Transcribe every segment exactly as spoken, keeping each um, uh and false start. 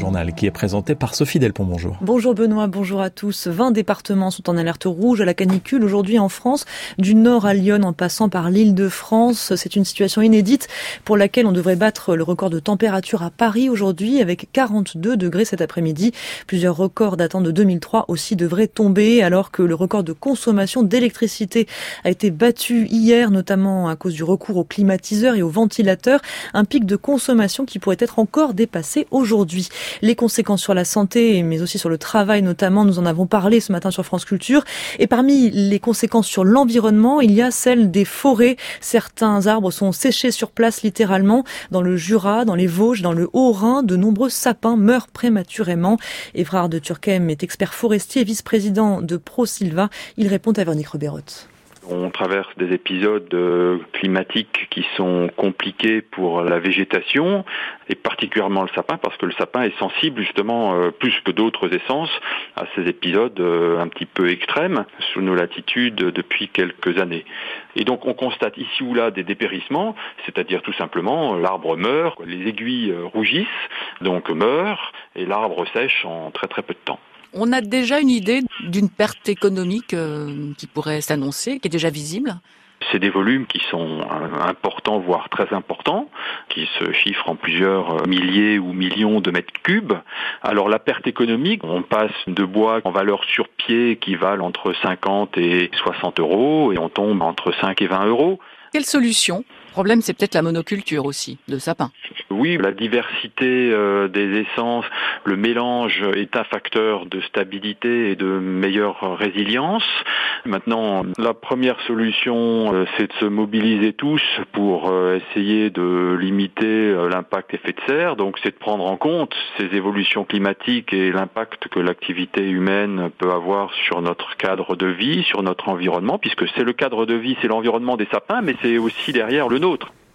journal qui est présenté par Sophie Delpont. Bonjour. Bonjour Benoît, bonjour à tous. vingt départements sont en alerte rouge à la canicule aujourd'hui en France, du nord à Lyon en passant par l'Île-de-France. C'est une situation inédite pour laquelle on devrait battre le record de température à Paris aujourd'hui avec quarante-deux degrés cet après-midi. Plusieurs records datant de deux mille trois aussi devraient tomber alors que le record de consommation d'électricité a été battu hier, notamment à cause du recours aux climatiseurs et aux ventilateurs. Un pic de consommation qui pourrait être encore dépassé aujourd'hui. Les conséquences sur la santé, mais aussi sur le travail notamment, nous en avons parlé ce matin sur France Culture. Et parmi les conséquences sur l'environnement, il y a celle des forêts. Certains arbres sont séchés sur place littéralement. Dans le Jura, dans les Vosges, dans le Haut-Rhin, de nombreux sapins meurent prématurément. Évrard de Turckheim est expert forestier et vice-président de ProSilva. Il répond à Véronique Robert. On traverse des épisodes climatiques qui sont compliqués pour la végétation et particulièrement le sapin parce que le sapin est sensible justement plus que d'autres essences à ces épisodes un petit peu extrêmes sous nos latitudes depuis quelques années. Et donc on constate ici ou là des dépérissements, c'est-à-dire tout simplement l'arbre meurt, les aiguilles rougissent, donc meurent et l'arbre sèche en très très peu de temps. On a déjà une idée d'une perte économique euh, qui pourrait s'annoncer, qui est déjà visible ? C'est des volumes qui sont importants, voire très importants, qui se chiffrent en plusieurs milliers ou millions de mètres cubes. Alors la perte économique, on passe de bois en valeur sur pied qui valent entre cinquante et soixante euros et on tombe entre cinq et vingt euros. Quelle solution ? Le problème, c'est peut-être la monoculture aussi, de sapins. Oui, la diversité euh, des essences, le mélange est un facteur de stabilité et de meilleure résilience. Maintenant, la première solution, euh, c'est de se mobiliser tous pour euh, essayer de limiter euh, l'impact effet de serre. Donc, c'est de prendre en compte ces évolutions climatiques et l'impact que l'activité humaine peut avoir sur notre cadre de vie, sur notre environnement, puisque c'est le cadre de vie, c'est l'environnement des sapins, mais c'est aussi derrière le nôtre.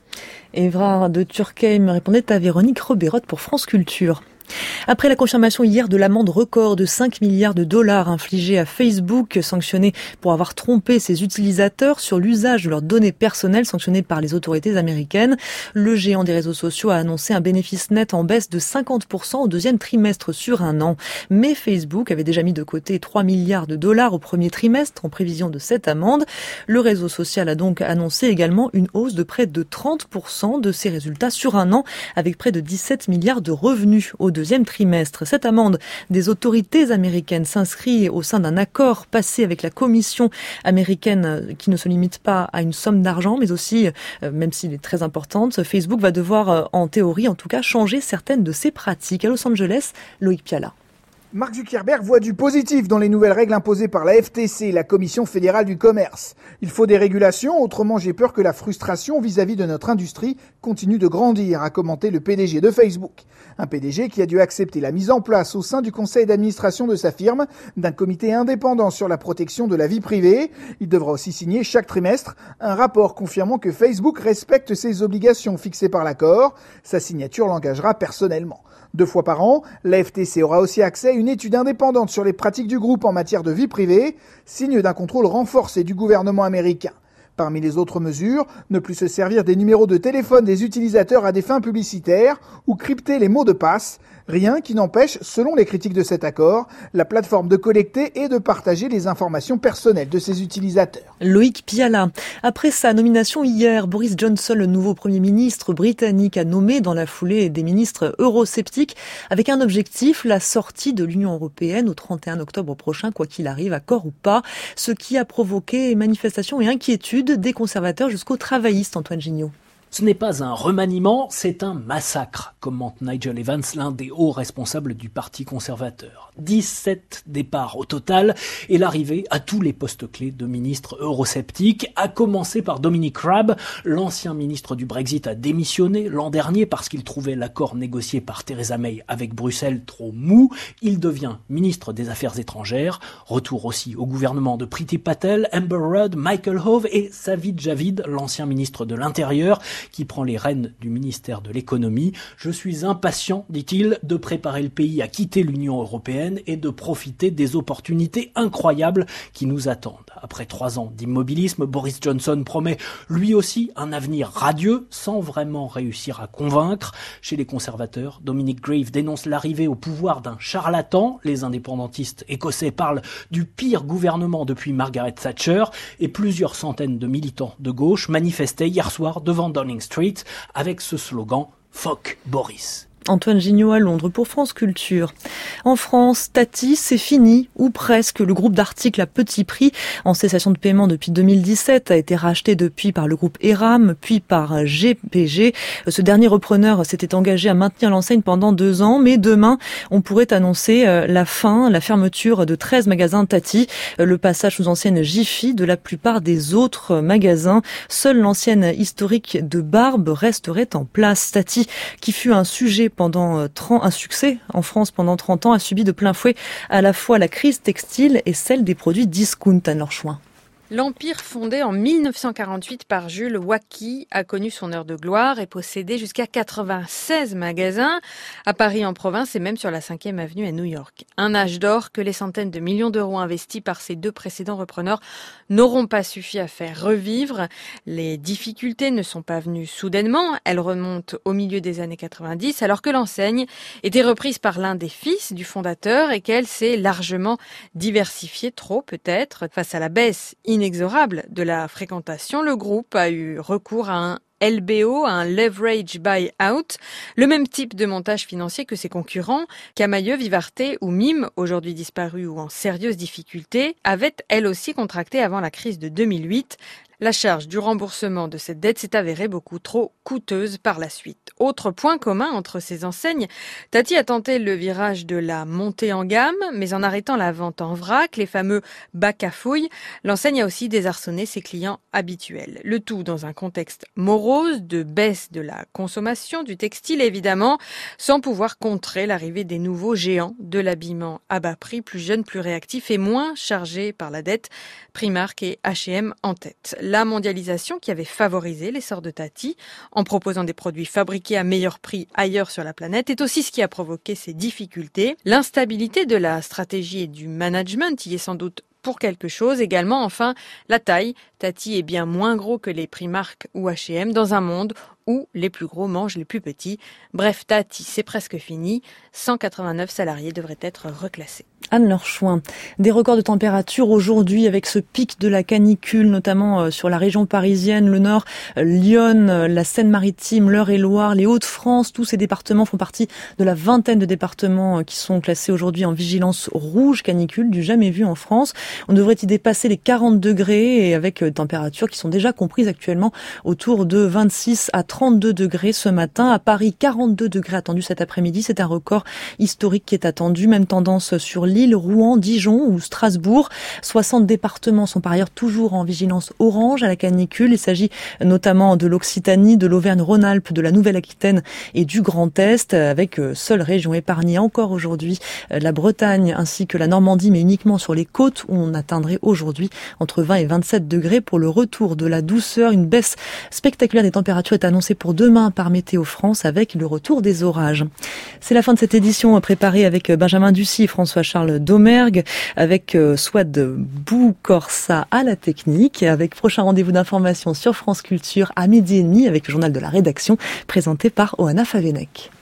Évrard de Turckheim répondait à Véronique Robert pour France Culture. Après la confirmation hier de l'amende record de cinq milliards de dollars infligée à Facebook, sanctionné pour avoir trompé ses utilisateurs sur l'usage de leurs données personnelles, sanctionné par les autorités américaines, le géant des réseaux sociaux a annoncé un bénéfice net en baisse de cinquante pour cent au deuxième trimestre sur un an. Mais Facebook avait déjà mis de côté trois milliards de dollars au premier trimestre en prévision de cette amende. Le réseau social a donc annoncé également une hausse de près de trente pour cent de ses résultats sur un an, avec près de dix-sept milliards de revenus au deuxième trimestre. Cette amende des autorités américaines s'inscrit au sein d'un accord passé avec la Commission américaine qui ne se limite pas à une somme d'argent, mais aussi, même s'il est très importante, Facebook va devoir, en théorie en tout cas, changer certaines de ses pratiques. À Los Angeles, Loïc Piala. Mark Zuckerberg voit du positif dans les nouvelles règles imposées par la F T C, la Commission fédérale du commerce. Il faut des régulations, autrement j'ai peur que la frustration vis-à-vis de notre industrie continue de grandir, a commenté le P D G de Facebook. Un P D G qui a dû accepter la mise en place au sein du conseil d'administration de sa firme d'un comité indépendant sur la protection de la vie privée. Il devra aussi signer chaque trimestre un rapport confirmant que Facebook respecte ses obligations fixées par l'accord. Sa signature l'engagera personnellement. Deux fois par an, la F T C aura aussi accès à une étude indépendante sur les pratiques du groupe en matière de vie privée, signe d'un contrôle renforcé du gouvernement américain. Parmi les autres mesures, ne plus se servir des numéros de téléphone des utilisateurs à des fins publicitaires ou crypter les mots de passe, rien qui n'empêche, selon les critiques de cet accord, la plateforme de collecter et de partager les informations personnelles de ses utilisateurs. Loïc Piala. Après sa nomination hier, Boris Johnson, le nouveau Premier ministre britannique, a nommé dans la foulée des ministres eurosceptiques avec un objectif, la sortie de l'Union européenne au trente et un octobre prochain, quoi qu'il arrive, accord ou pas, ce qui a provoqué manifestations et inquiétudes des conservateurs jusqu'aux travaillistes, Antoine Gignot. Ce n'est pas un remaniement, c'est un massacre, commente Nigel Evans, l'un des hauts responsables du Parti conservateur. dix-sept départs au total et l'arrivée à tous les postes clés de ministres eurosceptiques, à commencer par Dominic Raab, l'ancien ministre du Brexit a démissionné l'an dernier parce qu'il trouvait l'accord négocié par Theresa May avec Bruxelles trop mou. Il devient ministre des Affaires étrangères. Retour aussi au gouvernement de Priti Patel, Amber Rudd, Michael Hove et Sajid Javid, l'ancien ministre de l'Intérieur, qui prend les rênes du ministère de l'économie. Je suis impatient, dit-il, de préparer le pays à quitter l'Union européenne et de profiter des opportunités incroyables qui nous attendent. Après trois ans d'immobilisme, Boris Johnson promet lui aussi un avenir radieux sans vraiment réussir à convaincre. Chez les conservateurs, Dominic Grieve dénonce l'arrivée au pouvoir d'un charlatan. Les indépendantistes écossais parlent du pire gouvernement depuis Margaret Thatcher et plusieurs centaines de militants de gauche manifestaient hier soir devant Downing Street avec ce slogan « Fuck Boris ». Antoine Gignot à Londres pour France Culture. En France, Tati, c'est fini, ou presque. Le groupe d'articles à petit prix, en cessation de paiement depuis deux mille dix-sept, a été racheté depuis par le groupe Eram, puis par G P G. Ce dernier repreneur s'était engagé à maintenir l'enseigne pendant deux ans, mais demain, on pourrait annoncer la fin, la fermeture de treize magasins Tati, le passage sous ancienne Jiffy de la plupart des autres magasins. Seule l'ancienne historique de Barbe resterait en place. Tati, qui fut un sujet pendant trente, un succès en France pendant trente ans, a subi de plein fouet à la fois la crise textile et celle des produits discount à leur choix. L'Empire, fondé en mille neuf cent quarante-huit par Jules Wacky, a connu son heure de gloire et possédait jusqu'à quatre-vingt-seize magasins à Paris, en province et même sur la cinquième avenue à New York. Un âge d'or que les centaines de millions d'euros investis par ces deux précédents repreneurs n'auront pas suffi à faire revivre. Les difficultés ne sont pas venues soudainement, elles remontent au milieu des années quatre-vingt-dix, alors que l'enseigne était reprise par l'un des fils du fondateur et qu'elle s'est largement diversifiée, trop peut-être, face à la baisse inexorable de la fréquentation. Le groupe a eu recours à un L B O, un leverage buy-out, le même type de montage financier que ses concurrents, Camaïeu, Vivarte ou Mime, aujourd'hui disparus ou en sérieuse difficulté, avaient elles aussi contracté avant la crise de deux mille huit. La charge du remboursement de cette dette s'est avérée beaucoup trop coûteuse par la suite. Autre point commun entre ces enseignes, Tati a tenté le virage de la montée en gamme, mais en arrêtant la vente en vrac, les fameux bacs à fouilles, l'enseigne a aussi désarçonné ses clients habituels. Le tout dans un contexte morose de baisse de la consommation du textile, évidemment, sans pouvoir contrer l'arrivée des nouveaux géants de l'habillement à bas prix, plus jeunes, plus réactifs et moins chargés par la dette, Primark et H et M en tête. La mondialisation qui avait favorisé l'essor de Tati en proposant des produits fabriqués à meilleur prix ailleurs sur la planète est aussi ce qui a provoqué ces difficultés. L'instabilité de la stratégie et du management y est sans doute pour quelque chose. Également, enfin, la taille. Tati est bien moins gros que les Primark ou H et M dans un monde où les plus gros mangent les plus petits. Bref, Tati, c'est presque fini. cent quatre-vingt-neuf salariés devraient être reclassés. Anne-Laure Chouin. Des records de température aujourd'hui avec ce pic de la canicule, notamment sur la région parisienne, le Nord, Lyon, la Seine-Maritime, l'Eure-et-Loire, les Hauts-de-France. Tous ces départements font partie de la vingtaine de départements qui sont classés aujourd'hui en vigilance rouge canicule, du jamais vu en France. On devrait y dépasser les quarante degrés et avec des températures qui sont déjà comprises actuellement autour de vingt-six à trente-deux degrés ce matin. À Paris, quarante-deux degrés attendus cet après-midi. C'est un record historique qui est attendu. Même tendance sur Lille, Rouen, Dijon ou Strasbourg. soixante départements sont par ailleurs toujours en vigilance orange à la canicule. Il s'agit notamment de l'Occitanie, de l'Auvergne-Rhône-Alpes, de la Nouvelle-Aquitaine et du Grand Est, avec seule région épargnée encore aujourd'hui la Bretagne ainsi que la Normandie, mais uniquement sur les côtes où on atteindrait aujourd'hui entre vingt et vingt-sept degrés pour le retour de la douceur. Une baisse spectaculaire des températures est annoncée pour demain par Météo France avec le retour des orages. C'est la fin de cette édition préparée avec Benjamin Ducy et François-Charles Domergue, avec Swad Boukorsa à la technique, avec prochain rendez-vous d'information sur France Culture à midi et demi avec le journal de la rédaction présenté par Oana Favenek.